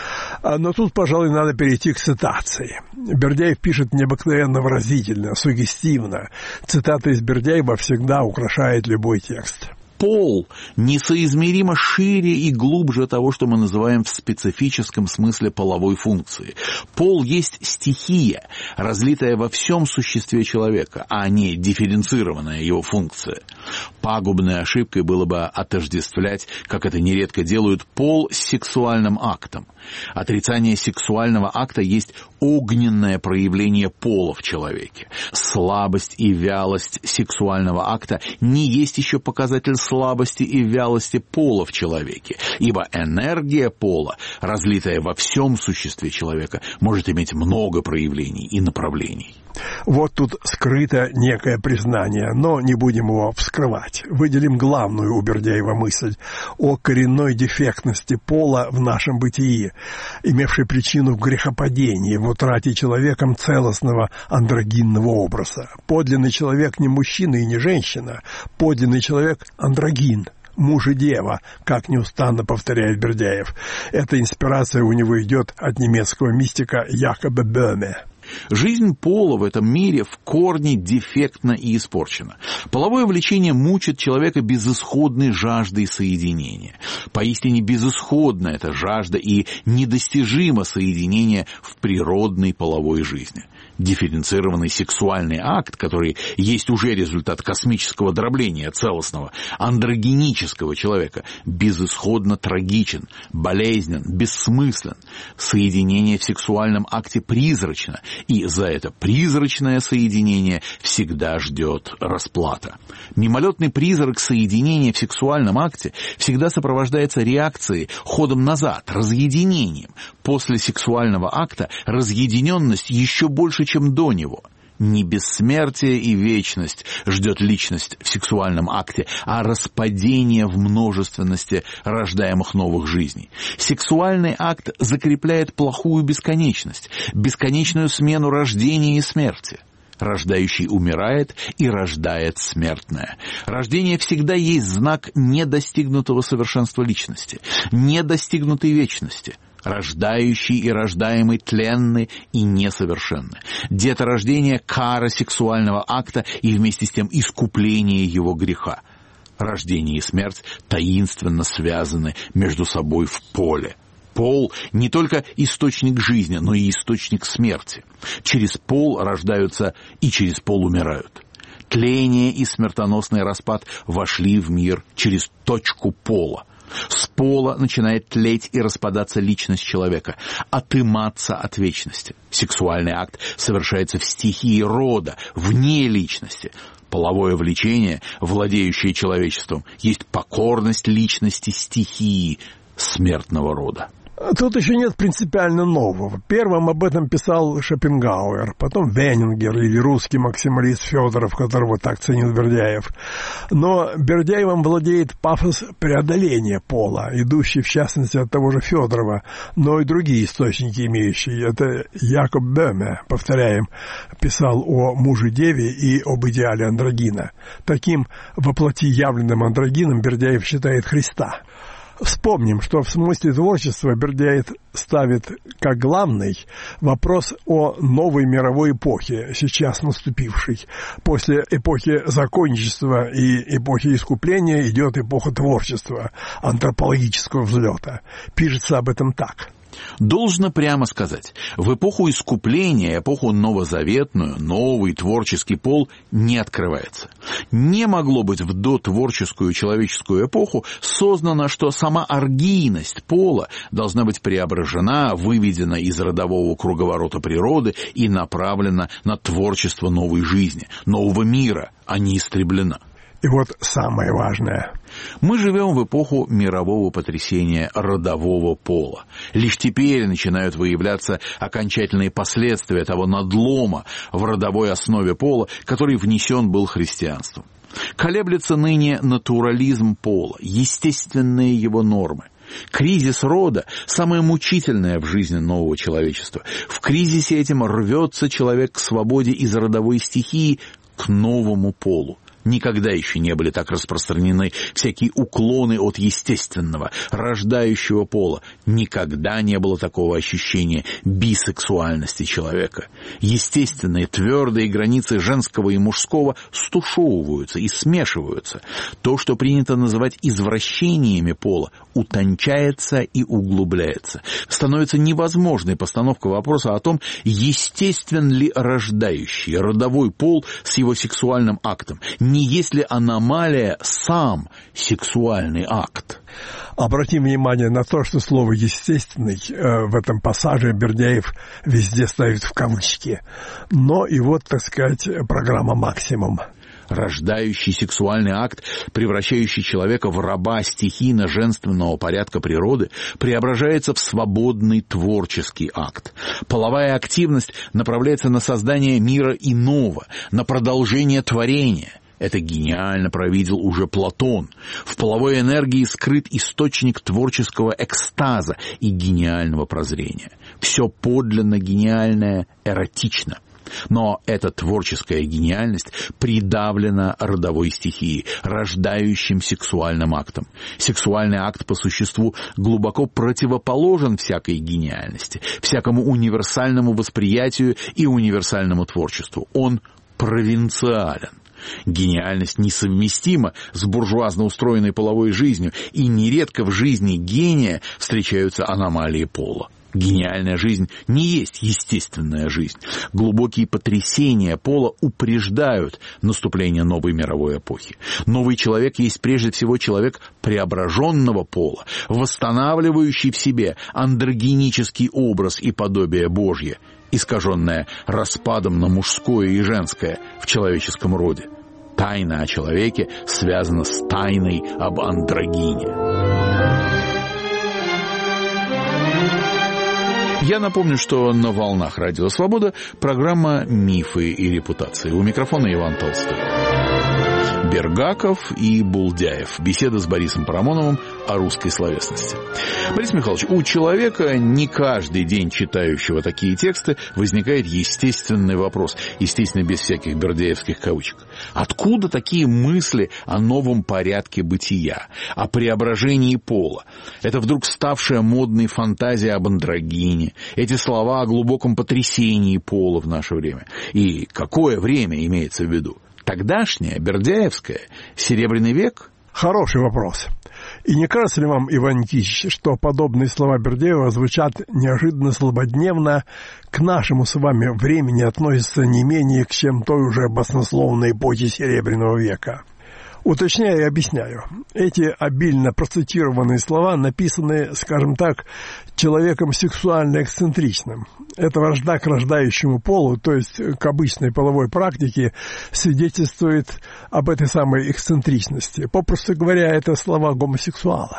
Но тут, пожалуй, надо перейти к цитации. Бердяев пишет необыкновенно выразительно, суггестивно. Цитата из Бердяева всегда украшает любой текст. Пол несоизмеримо шире и глубже того, что мы называем в специфическом смысле половой функции. Пол есть стихия, разлитая во всем существе человека, а не дифференцированная его функция. Пагубной ошибкой было бы отождествлять, как это нередко делают, пол с сексуальным актом. Отрицание сексуального акта есть огненное проявление пола в человеке. Слабость и вялость сексуального акта не есть еще показатель слабости и вялости пола в человеке, ибо энергия пола, разлитая во всем существе человека, может иметь много проявлений и направлений. Вот тут скрыто некое признание, но не будем его вскрывать. Выделим главную у Бердяева мысль о коренной дефектности пола в нашем бытии, имевшей причину в грехопадении, в утрате человеком целостного андрогинного образа. Подлинный человек не мужчина и не женщина, подлинный человек – андрогин. Муж и дева, как неустанно повторяет Бердяев. Эта инспирация у него идет от немецкого мистика Якоба Бöhme. Жизнь пола в этом мире в корне дефектна и испорчена. Половое влечение мучит человека безысходной жаждой соединения. Поистине безысходна эта жажда и недостижимо соединение в природной половой жизни. Дифференцированный сексуальный акт, который есть уже результат космического дробления целостного андрогенического человека, безысходно трагичен, болезнен, бессмыслен. Соединение в сексуальном акте призрачно, и за это призрачное соединение всегда ждет расплата. Мимолетный призрак соединения в сексуальном акте всегда сопровождается реакцией, ходом назад, разъединением. После сексуального акта разъединенность еще больше, чем до него. Не бессмертие и вечность ждет личность в сексуальном акте, а распадение в множественности рождаемых новых жизней. Сексуальный акт закрепляет плохую бесконечность, бесконечную смену рождения и смерти. Рождающий умирает, и рождает смертное. Рождение всегда есть знак недостигнутого совершенства личности, недостигнутой вечности. Рождающий и рождаемый тленны и несовершенны. Деторождение – кара сексуального акта и вместе с тем искупление его греха. Рождение и смерть таинственно связаны между собой в поле. Пол – не только источник жизни, но и источник смерти. Через пол рождаются и через пол умирают. Тление и смертоносный распад вошли в мир через точку пола. С пола начинает тлеть и распадаться личность человека, отыматься от вечности. Сексуальный акт совершается в стихии рода, вне личности. Половое влечение, владеющее человечеством, есть покорность личности стихии, смертного рода. Тут еще нет принципиально нового. Первым об этом писал Шопенгауэр, потом Венингер или русский максималист Федоров, которого так ценил Бердяев. Но Бердяевым владеет пафос преодоления пола, идущий, в частности, от того же Федорова, но и другие источники имеющие. Это Якоб Бöhme, повторяем, писал о муже-деве и об идеале андрогина. Таким воплоти явленным андрогином Бердяев считает Христа. Вспомним, что в смысле творчества Бердяев ставит как главный вопрос о новой мировой эпохе, сейчас наступившей. После эпохи законничества и эпохи искупления идет эпоха творчества, антропологического взлета. Пишется об этом так. Должно прямо сказать, в эпоху искупления, эпоху новозаветную, новый творческий пол не открывается. Не могло быть в дотворческую человеческую эпоху сознано, что сама оргийность пола должна быть преображена, выведена из родового круговорота природы и направлена на творчество новой жизни, нового мира, а не истреблена. И вот самое важное. Мы живем в эпоху мирового потрясения родового пола. Лишь теперь начинают выявляться окончательные последствия того надлома в родовой основе пола, который внесен был христианством. Колеблется ныне натурализм пола, естественные его нормы. Кризис рода – самое мучительное в жизни нового человечества. В кризисе этим рвется человек к свободе из родовой стихии к новому полу. Никогда еще не были так распространены всякие уклоны от естественного, рождающего пола. Никогда не было такого ощущения бисексуальности человека. Естественные твердые границы женского и мужского стушевываются и смешиваются. То, что принято называть извращениями пола, утончается и углубляется. Становится невозможной постановка вопроса о том, естествен ли рождающий, родовой пол с его сексуальным актом. Не есть ли аномалия сам сексуальный акт? Обратим внимание на то, что слово «естественный» в этом пассаже Бердяев везде ставит в кавычки. Но и вот, так сказать, программа «Максимум». Рождающий сексуальный акт, превращающий человека в раба стихийно-женственного порядка природы, преображается в свободный творческий акт. Половая активность направляется на создание мира иного, на продолжение творения. Это гениально провидел уже Платон. В половой энергии скрыт источник творческого экстаза и гениального прозрения. Все подлинно гениальное эротично. Но эта творческая гениальность придавлена родовой стихией, рождающим сексуальным актом. Сексуальный акт по существу глубоко противоположен всякой гениальности, всякому универсальному восприятию и универсальному творчеству. Он провинциален. Гениальность несовместима с буржуазно устроенной половой жизнью, и нередко в жизни гения встречаются аномалии пола. Гениальная жизнь не есть естественная жизнь. Глубокие потрясения пола упреждают наступление новой мировой эпохи. Новый человек есть прежде всего человек преображенного пола, восстанавливающий в себе андрогинический образ и подобие Божье, искаженное распадом на мужское и женское в человеческом роде. Тайна о человеке связана с тайной об андрогине. Я напомню, что на волнах Радио Свобода программа «Мифы и репутации». У микрофона Иван Толстой. Бергаков и Булдяев. Беседа с Борисом Парамоновым о русской словесности. Борис Михайлович, у человека, не каждый день читающего такие тексты, возникает естественный вопрос, естественно, без всяких бердяевских кавычек. Откуда такие мысли о новом порядке бытия, о преображении пола? Это вдруг ставшая модной фантазия об андрогине, эти слова о глубоком потрясении пола в наше время. И какое время имеется в виду? Тогдашнее, бердяевское, Серебряный век? Хороший вопрос. И не кажется ли вам, Иван Никитич, что подобные слова Бердяева звучат неожиданно злободневно, к нашему с вами времени относятся не менее, чем той уже баснословной эпохи Серебряного века? Уточняю и объясняю. Эти обильно процитированные слова написаны, скажем так, человеком сексуально эксцентричным. Эта вражда к рождающему полу, то есть к обычной половой практике, свидетельствует об этой самой эксцентричности. Попросту говоря, это слова гомосексуала.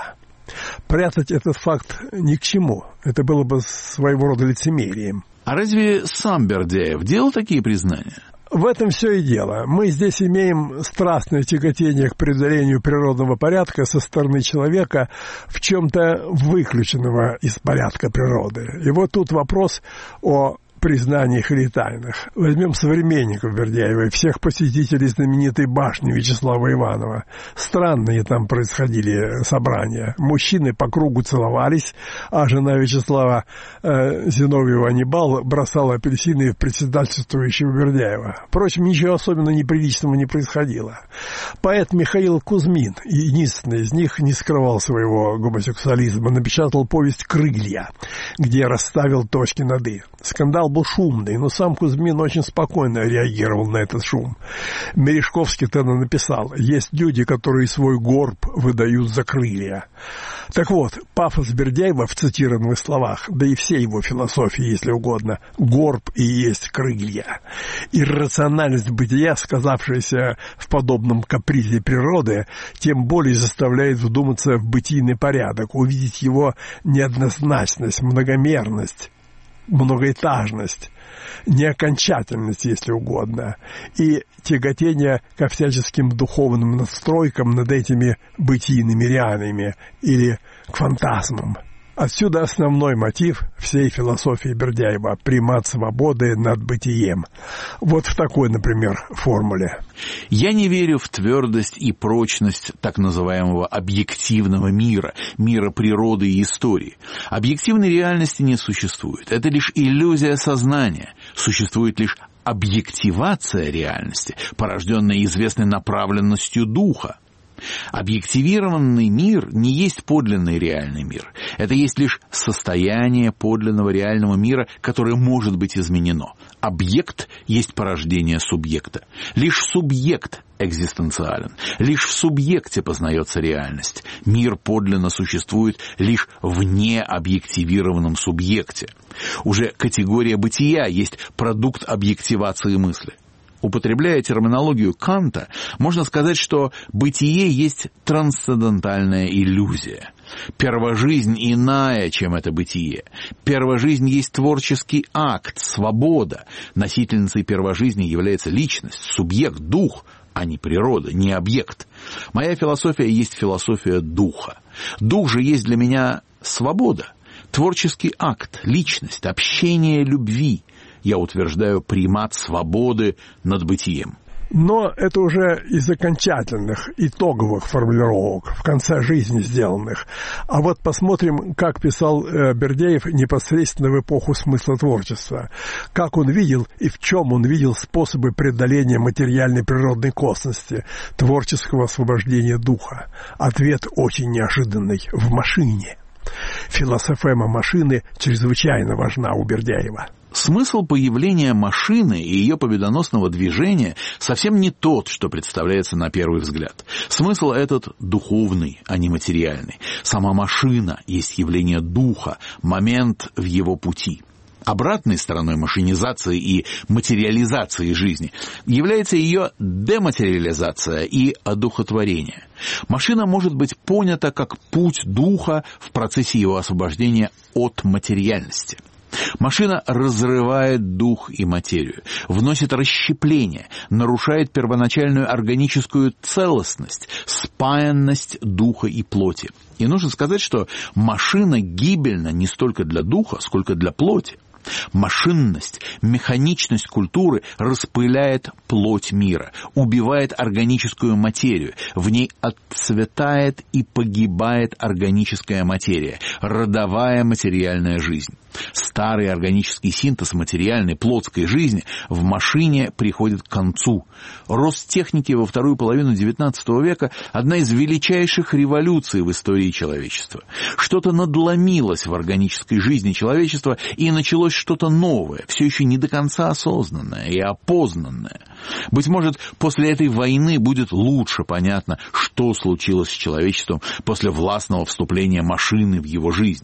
Прятать этот факт ни к чему. Это было бы своего рода лицемерием. А разве сам Бердяев делал такие признания? В этом все и дело. Мы здесь имеем страстное тяготение к преодолению природного порядка со стороны человека в чем-то выключенного из порядка природы. И вот тут вопрос о признаниях или тайнах. Возьмем современников Бердяева и всех посетителей знаменитой башни Вячеслава Иванова. Странные там происходили собрания. Мужчины по кругу целовались, а жена Вячеслава э, Зиновьева Анибал бросала апельсины в председательствующего Бердяева. Впрочем, ничего особенно неприличного не происходило. Поэт Михаил Кузьмин, единственный из них, не скрывал своего гомосексуализма, напечатал повесть «Крылья», где расставил точки над «и». Скандал был шумный, но сам Кузьмин очень спокойно реагировал на этот шум. Мережковский тогда написал: «Есть люди, которые свой горб выдают за крылья». Так вот, пафос Бердяева в цитированных словах, да и всей его философии, если угодно, горб и есть крылья. Иррациональность бытия, сказавшаяся в подобном капризе природы, тем более заставляет вдуматься в бытийный порядок, увидеть его неоднозначность, многомерность, многоэтажность, неокончательность, если угодно, и тяготение ко всяческим духовным настройкам над этими бытийными реалиями или к фантазмам. Отсюда основной мотив всей философии Бердяева – примат свободы над бытием. Вот в такой, например, формуле. «Я не верю в твердость и прочность так называемого объективного мира, мира природы и истории. Объективной реальности не существует. Это лишь иллюзия сознания. Существует лишь объективация реальности, порожденная известной направленностью духа. Объективированный мир не есть подлинный реальный мир. Это есть лишь состояние подлинного реального мира, которое может быть изменено. Объект есть порождение субъекта. Лишь субъект экзистенциален. Лишь в субъекте познается реальность. Мир подлинно существует лишь в необъективированном субъекте. Уже категория бытия есть продукт объективации мысли. Употребляя терминологию Канта, можно сказать, что бытие есть трансцендентальная иллюзия. Первожизнь иная, чем это бытие. Первожизнь есть творческий акт, свобода. Носительницей первожизни является личность, субъект, дух, а не природа, не объект. Моя философия есть философия духа. Дух же есть для меня свобода, творческий акт, личность, общение любви. Я утверждаю примат свободы над бытием. Но это уже из окончательных, итоговых формулировок, в конце жизни сделанных. А вот посмотрим, как писал Бердяев непосредственно в эпоху смысла творчества. Как он видел и в чем он видел способы преодоления материальной природной косности, творческого освобождения духа. Ответ очень неожиданный – в машине. Философема машины чрезвычайно важна у Бердяева. Смысл появления машины и ее победоносного движения совсем не тот, что представляется на первый взгляд. Смысл этот духовный, а не материальный. Сама машина есть явление духа, момент в его пути. Обратной стороной машинизации и материализации жизни является ее дематериализация и одухотворение. Машина может быть понята как путь духа в процессе его освобождения от материальности. Машина разрывает дух и материю, вносит расщепление, нарушает первоначальную органическую целостность, спаянность духа и плоти. И нужно сказать, что машина гибельна не столько для духа, сколько для плоти. Машинность, механичность культуры распыляет плоть мира, убивает органическую материю, в ней отцветает и погибает органическая материя, родовая материальная жизнь. Старый органический синтез материальной плотской жизни в машине приходит к концу. Рост техники во вторую половину девятнадцатого века – одна из величайших революций в истории человечества. Что-то надломилось в органической жизни человечества, и началось что-то новое, все еще не до конца осознанное и опознанное. Быть может, после этой войны будет лучше понятно, что случилось с человечеством после властного вступления машины в его жизнь.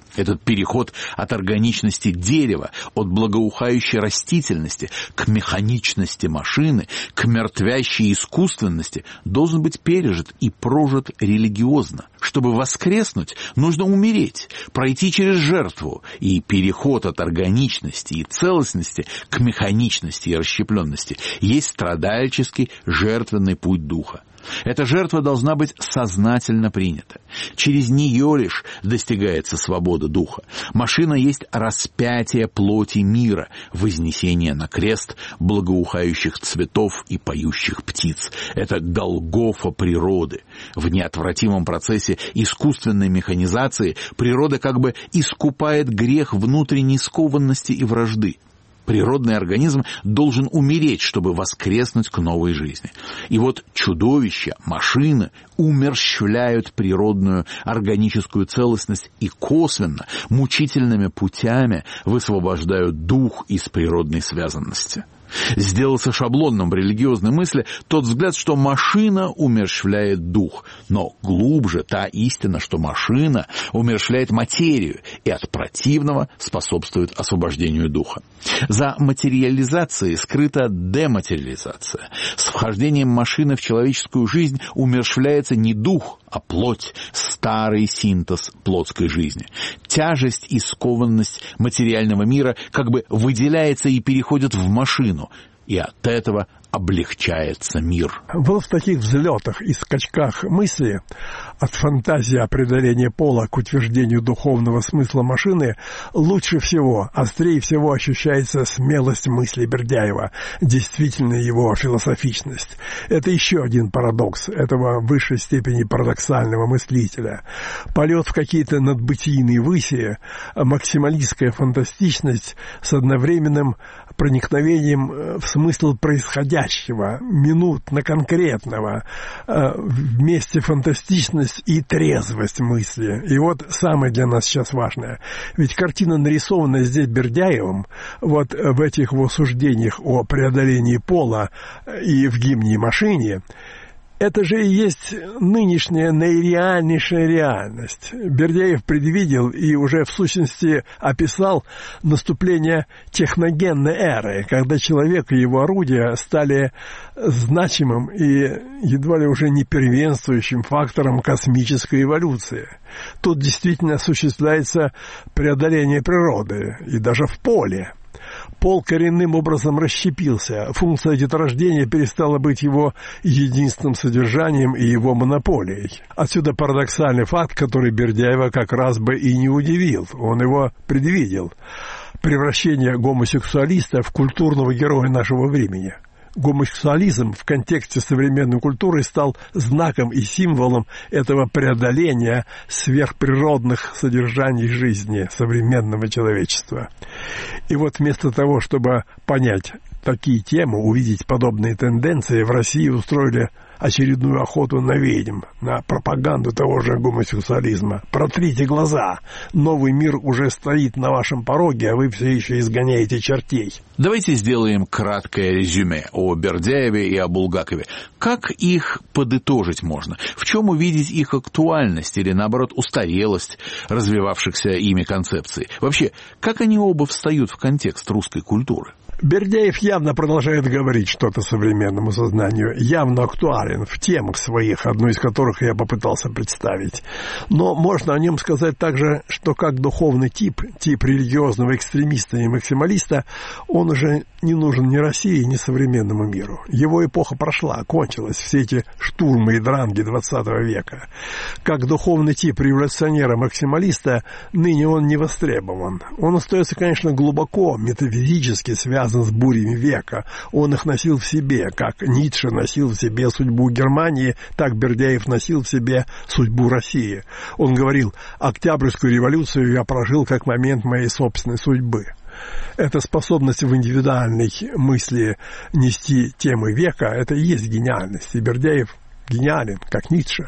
Этот переход от органичности дерева, от благоухающей растительности к механичности машины, к мертвящей искусственности должен быть пережит и прожит религиозно. Чтобы воскреснуть, нужно умереть, пройти через жертву, и переход от органичности и целостности к механичности и расщепленности есть страдальческий жертвенный путь духа. Эта жертва должна быть сознательно принята. Через нее лишь достигается свобода духа. Машина есть распятие плоти мира, вознесение на крест благоухающих цветов и поющих птиц. Это Голгофа природы. В неотвратимом процессе искусственной механизации природа как бы искупает грех внутренней скованности и вражды. Природный организм должен умереть, чтобы воскреснуть к новой жизни. И вот чудовища, машины умерщвляют природную органическую целостность и косвенно, мучительными путями высвобождают дух из природной связанности. Сделался шаблонным в религиозной мысли тот взгляд, что машина умерщвляет дух, но глубже та истина, что машина умерщвляет материю и от противного способствует освобождению духа. За материализацией скрыта дематериализация. С вхождением машины в человеческую жизнь умерщвляется не дух, а плоть, старый синтез плотской жизни. Тяжесть и скованность материального мира как бы выделяется и переходит в машину, и от этого облегчается мир. Вот в таких взлетах и скачках мысли от фантазии о преодолении пола к утверждению духовного смысла машины лучше всего, острее всего ощущается смелость мысли Бердяева, действительно его философичность. Это еще один парадокс этого в высшей степени парадоксального мыслителя. Полет в какие-то надбытийные выси, максималистская фантастичность с одновременным проникновением в смысл происходящего, минутно конкретного, вместе фантастичность и трезвость мысли. И вот самое для нас сейчас важное. Ведь картина, нарисованная здесь Бердяевым, вот в этих его суждениях о преодолении пола и в гимне «Машине», это же и есть нынешняя наиреальнейшая реальность. Бердяев предвидел и уже в сущности описал наступление техногенной эры, когда человек и его орудия стали значимым и едва ли уже не первенствующим фактором космической эволюции. Тут действительно осуществляется преодоление природы, и даже в поле. Пол коренным образом расщепился, функция деторождения перестала быть его единственным содержанием и его монополией. Отсюда парадоксальный факт, который Бердяева как раз бы и не удивил, он его предвидел. Превращение гомосексуалиста в культурного героя нашего времени. Гомосексуализм в контексте современной культуры стал знаком и символом этого преодоления сверхприродных содержаний жизни современного человечества. И вот вместо того, чтобы понять такие темы, увидеть подобные тенденции, в России устроили очередную охоту на ведьм, на пропаганду того же гомосексуализма. Протрите глаза, новый мир уже стоит на вашем пороге, а вы все еще изгоняете чертей. Давайте сделаем краткое резюме о Бердяеве и о Булгакове. Как их подытожить можно? В чем увидеть их актуальность или, наоборот, устарелость развивавшихся ими концепций? Вообще, как они оба встают в контекст русской культуры? Бердяев явно продолжает говорить что-то современному сознанию, явно актуален в темах своих, одну из которых я попытался представить. Но можно о нем сказать также, что как духовный тип, тип религиозного экстремиста и максималиста, он уже не нужен ни России, ни современному миру. Его эпоха прошла, кончилась, все эти штурмы и дранги двадцатого века. Как духовный тип революционера-максималиста, ныне он не востребован. Он остается, конечно, глубоко метафизически связан с бурями века. Он их носил в себе, как Ницше носил в себе судьбу Германии, так Бердяев носил в себе судьбу России. Он говорил: «Октябрьскую революцию я прожил как момент моей собственной судьбы». Эта способность в индивидуальной мысли нести темы века, это и есть гениальность. И Бердяев гениален, как Ницше.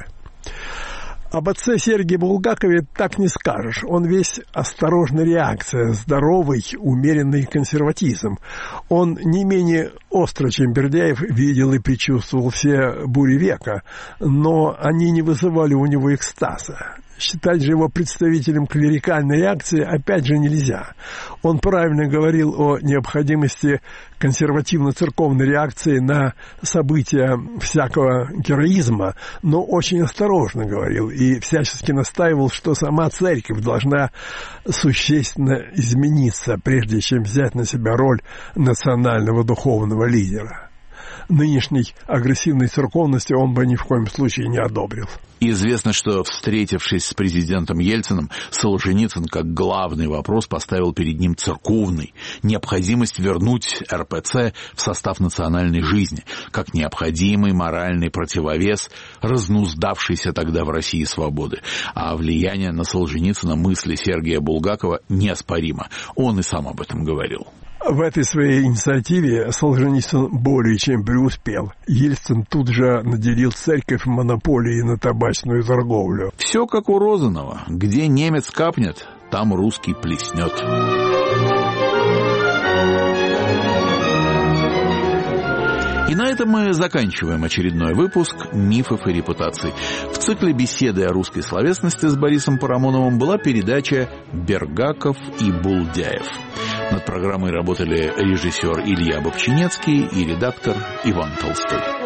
Об отце Сергии Булгакове так не скажешь. Он весь осторожная реакция, здоровый, умеренный консерватизм. Он не менее остро, чем Бердяев, видел и предчувствовал все бури века, но они не вызывали у него экстаза. Считать же его представителем клерикальной реакции опять же нельзя. Он правильно говорил о необходимости консервативно-церковной реакции на события всякого героизма, но очень осторожно говорил и всячески настаивал, что сама церковь должна существенно измениться, прежде чем взять на себя роль национального духовного лидера. Нынешней агрессивной церковности он бы ни в коем случае не одобрил. Известно, что, встретившись с президентом Ельциным, Солженицын как главный вопрос поставил перед ним церковный, необходимость вернуть эр пэ цэ в состав национальной жизни, как необходимый моральный противовес разнуздавшейся тогда в России свободы. А влияние на Солженицына мысли Сергия Булгакова неоспоримо. Он и сам об этом говорил. В этой своей инициативе Солженицын более чем преуспел. Ельцин тут же наделил церковь монополией на табачную торговлю. Все как у Розанова. Где немец капнет, там русский плеснет. И на этом мы заканчиваем очередной выпуск «Мифов и репутаций». В цикле беседы о русской словесности с Борисом Парамоновым была передача «Бергаков и Булдяев». Над программой работали режиссер Илья Бобчинецкий и редактор Иван Толстой.